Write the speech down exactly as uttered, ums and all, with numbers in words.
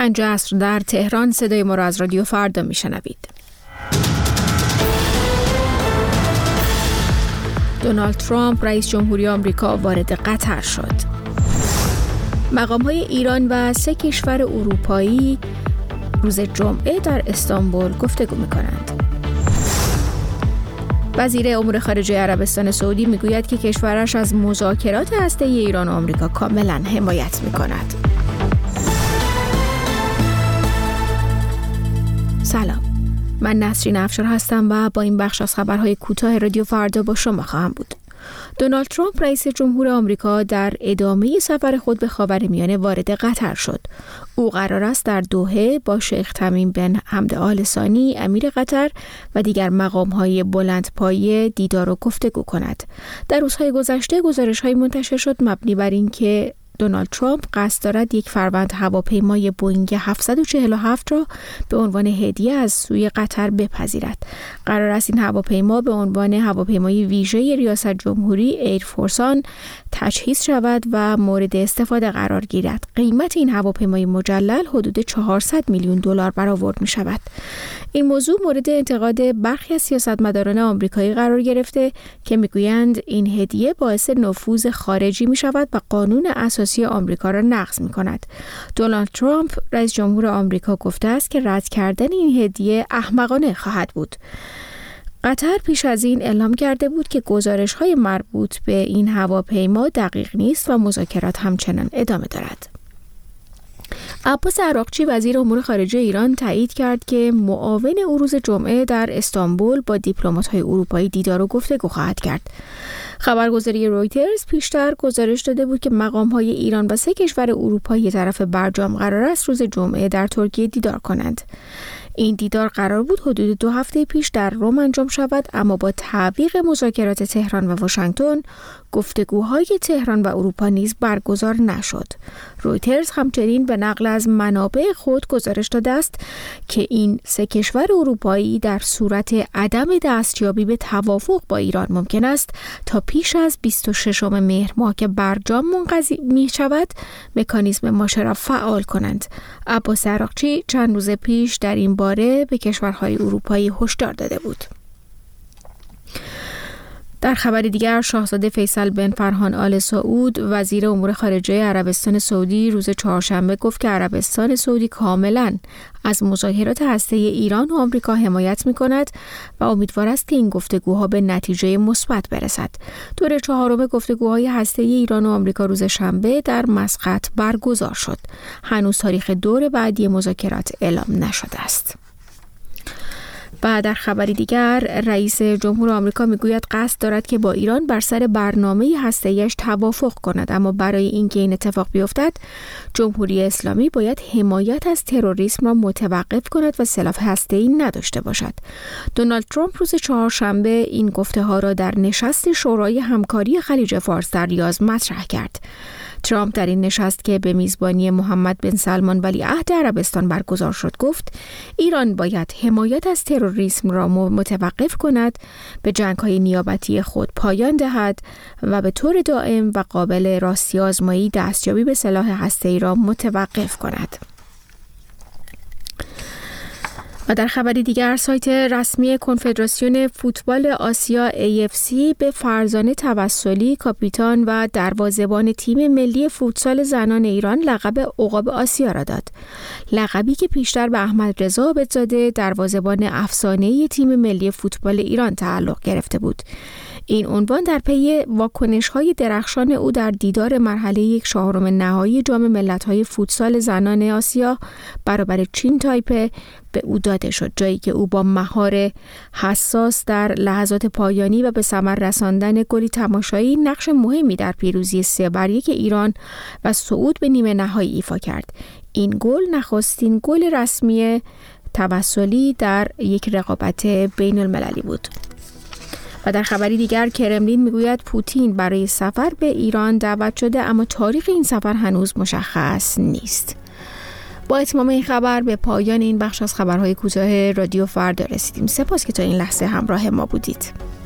پنج عصر در تهران. صدای ما را از رادیو فردا میشنوید. دونالد ترامپ رئیس جمهوری آمریکا وارد قطر شد. مقام‌های ایران و سه کشور اروپایی روز جمعه در استانبول گفتگو می‌کنند. وزیر امور خارجه عربستان سعودی میگوید که کشورش از مذاکرات هسته‌ای ایران و آمریکا کاملاً حمایت می‌کند. سلام، من نسرین افشار هستم و با این بخش از خبرهای کوتاه رادیو فردا با شما خواهم بود. دونالد ترامپ رئیس جمهور آمریکا در ادامه سفر خود به خاورمیانه وارد قطر شد. او قرار است در دوحه با شیخ تمیم بن حمد آل ثانی امیر قطر و دیگر مقام‌های بلندپایه دیدار و گفتگو کند. در روزهای گذشته گزارش‌های منتشر شد مبنی بر اینکه دونالد ترامپ قصد دارد یک فروند هواپیمای بوئینگ هفتصد و چهل و هفت را به عنوان هدیه از سوی قطر بپذیرد. قرار است این هواپیما به عنوان هواپیمای ویژه ریاست جمهوری ایرفورسان تجهیز شود و مورد استفاده قرار گیرد. قیمت این هواپیمای مجلل حدود چهارصد میلیون دلار برآورد می شود. این موضوع مورد انتقاد برخی از سیاستمداران آمریکایی قرار گرفته که میگویند این هدیه باعث نفوذ خارجی می شود و قانون اساسی آمریکا را نقض می کند. دونالد ترامپ رئیس جمهور آمریکا گفته است که رد کردن این هدیه احمقانه خواهد بود. قطر پیش از این اعلام کرده بود که گزارش‌های مربوط به این هواپیما دقیق نیست و مذاکرات همچنان ادامه دارد. عباس عراقچی وزیر امور خارجه ایران تایید کرد که معاون او روز جمعه در استانبول با دیپلمات‌های اروپایی دیدار و گفتگو خواهد کرد. خبرگزاری رویترز پیشتر گزارش داده بود که مقام‌های ایران و سه کشور اروپایی طرف برجام قرار است روز جمعه در ترکیه دیدار کنند. این دیدار قرار بود حدود دو هفته پیش در روم انجام شود، اما با تعویق مذاکرات تهران و واشنگتن گفتگوهای تهران و اروپا نیز برگزار نشد. رویترز همچنین به نقل از منابع خود گزارش داده است که این سه کشور اروپایی در صورت عدم دستیابی به توافق با ایران ممکن است تا پیش از بیست و ششم مهر ماه که برجام منقضی می شود مکانیزم ماشه را فعال کنند. عباس عراقچی چند روز پیش در این باره به کشورهای اروپایی هشدار داده بود. در خبر دیگر شاهزاده فیصل بن فرهان آل سعود وزیر امور خارجه عربستان سعودی روز چهارشنبه گفت که عربستان سعودی کاملاً از مذاکرات هسته‌ای ایران و آمریکا حمایت می‌کند و امیدوار است که این گفتگوها به نتیجه مثبت برسد. دور چهارم گفتگوهای هسته‌ای ایران و آمریکا روز شنبه در مسقط برگزار شد. هنوز تاریخ دور بعدی مذاکرات اعلام نشده است. و در خبری دیگر رئیس جمهور آمریکا میگوید قصد دارد که با ایران بر سر برنامه هسته‌ایش توافق کند، اما برای اینکه این اتفاق بیفتد جمهوری اسلامی باید حمایت از تروریسم را متوقف کند و سلاح هسته‌ای نداشته باشد. دونالد ترامپ روز چهارشنبه این گفته ها را در نشست شورای همکاری خلیج فارس در ریاض مطرح کرد. ترامپ در این نشست که به میزبانی محمد بن سلمان ولیعهد عربستان برگزار شد گفت ایران باید حمایت از تروریسم را متوقف کند، به جنگ‌های نیابتی خود پایان دهد و به طور دائم و قابل راستی آزمایی دستیابی به سلاح هسته‌ای را متوقف کند. و در خبری دیگر سایت رسمی کنفدراسیون فوتبال آسیا ای اف سی به فرزانه توسلی کاپیتان و دروازه‌بان تیم ملی فوتسال زنان ایران لقب عقاب آسیا را داد. لقبی که پیشتر به احمد رضا عابدزاده دروازه‌بان افسانه‌ای تیم ملی فوتبال ایران تعلق گرفته بود. این عنوان در پی واکنش‌های درخشان او در دیدار مرحله یک چهارم نهایی جام ملت‌های فوتسال زنان آسیا برابر چین تایپه به او داده شد، جایی که او با مهار حساس در لحظات پایانی و به ثمر رساندن گلی تماشایی نقش مهمی در پیروزی سه بر یک ایران و صعود به نیمه نهایی ایفا کرد. این گل نخستین گل رسمی توسلی در یک رقابت بین المللی بود. و در خبری دیگر کرملین میگوید پوتین برای سفر به ایران دعوت شده، اما تاریخ این سفر هنوز مشخص نیست. با اتمام این خبر به پایان این بخش از خبرهای کوتاه رادیو فردا رسیدیم. سپاس که تا این لحظه همراه ما بودید.